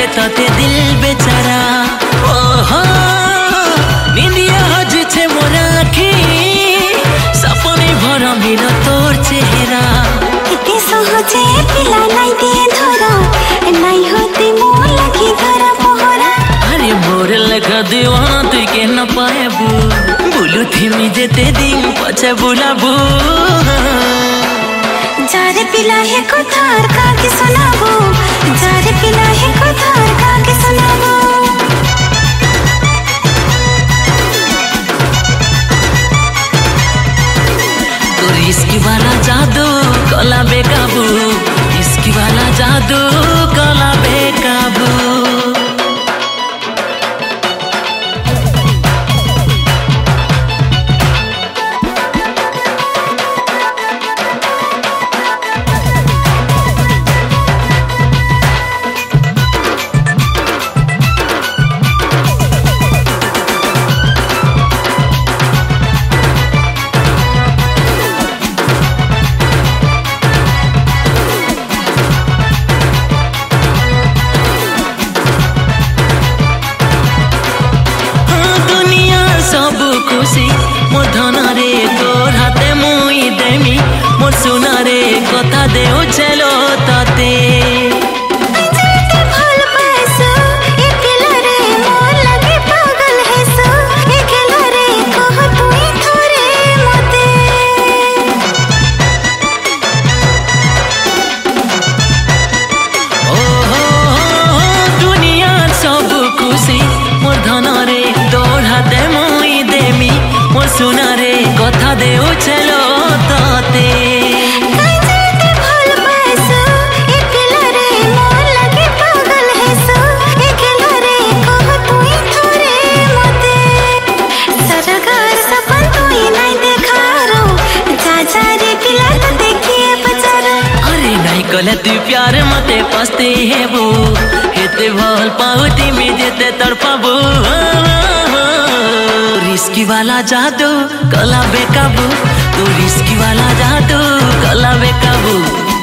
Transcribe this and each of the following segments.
खोजे तोते दिल बेचारा ओहो निंदिया हजे मोर आखी सपने भर मिल तोर चेहरा एते सहजे पिला नाई दे धरा नाई होती मोर लगी घर पहरा अरे मोर लगा दीवाना तुई के न पाएबू बुलू थी जेते दिन पछे बुलाबू जारे पिला है कोथार का के सुनाबो जारे पिला है कोथार का के सुनाबो तो इसकी वाला जादू कला बेकाबू इसकी वाला जादू कला बेकाबू मोर धन रे तोर हाथे मुई देमी मोर सुना रे कथा देओ चलो ताते दुनिया सब खुशी मोर धन रे तोर हाथे मुई देमी मोर सुना रे कथा देओ चलो ताते कले तू प्यार मते पस्ते हेबू हेते भल पाउती में जेते तड़पाबू रिस्की वाला जादू कला बेकाबू तू रिस्की वाला जादू कला बेकाबू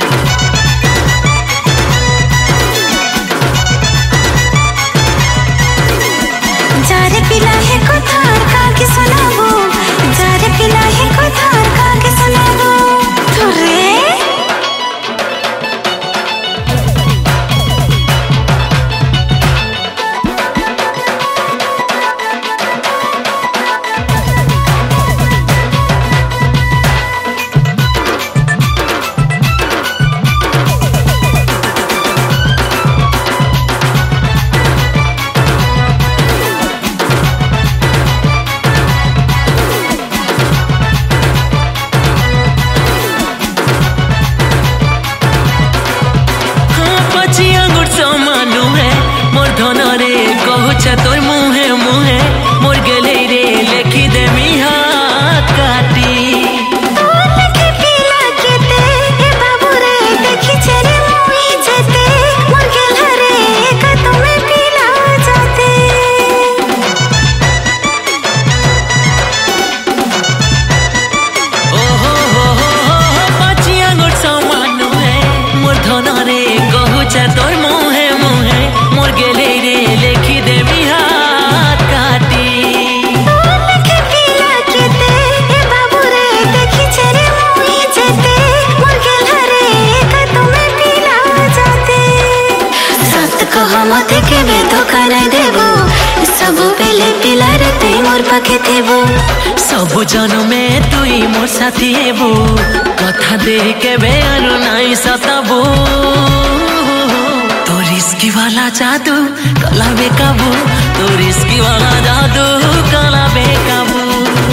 जारे पिला है कोथार का के सुनाबो जारे पिला है कोथार का के सुनाबो तुरे मोर धन रे कहूछ तोर मुहे मुहे मोर गले रे लेखी देमी हाथ काटी पचिया गुट समान है मोर धन रे कहूछ तोर मुहे मुहे मोर गले रे लेखी देवी हाथ काटी मते केबे धोखा नहीं देबो सब बेले पिला रे तू मोर पाखे थेबो सब जन्मे तुई मोर साथी हेबू कथा दे केबे अरु नाई सताबू तो रिस्की वाला जादू कला बेकाबू तो रिस्की वाला जादू कला बेकाबू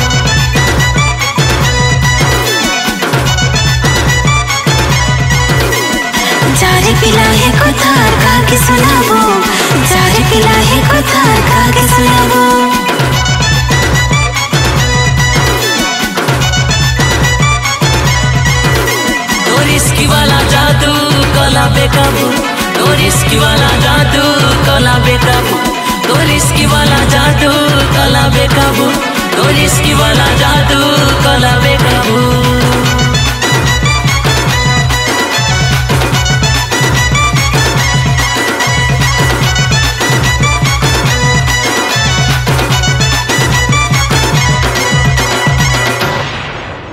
जारे पिला है कोथार का के सुनाबो जारे पिला है कोथार का के सुनाबो तो रिस्की वाला जादू कला बेकाबू तो रिस्की वाला जादू कला बेकाबू तो रिस्की वाला जादू कला बेकाबू तो रिस्की वाला जादू कला बेकाबू।